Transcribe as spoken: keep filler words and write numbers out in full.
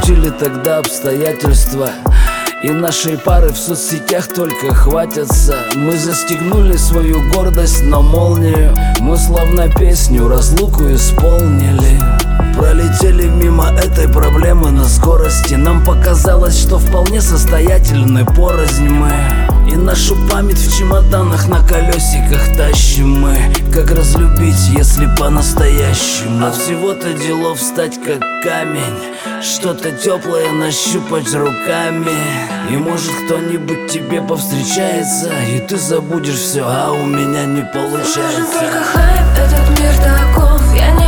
Закрутили тогда обстоятельства, и нашей пары в соцсетях только хватятся. Мы застегнули свою гордость на молнию, мы словно песню разлуку исполнили. Пролетели мимо этой проблемы на скорости. Нам показалось, что вполне состоятельны порознь мы, и нашу память в чемоданах на колесиках тащим мы. Как разлюбить, если по-настоящему? А всего-то делов стать как камень, что-то теплое нащупать руками. И может кто-нибудь тебе повстречается, и ты забудешь все, а у меня не получается. Нужен только хайп, этот мир таков. Я не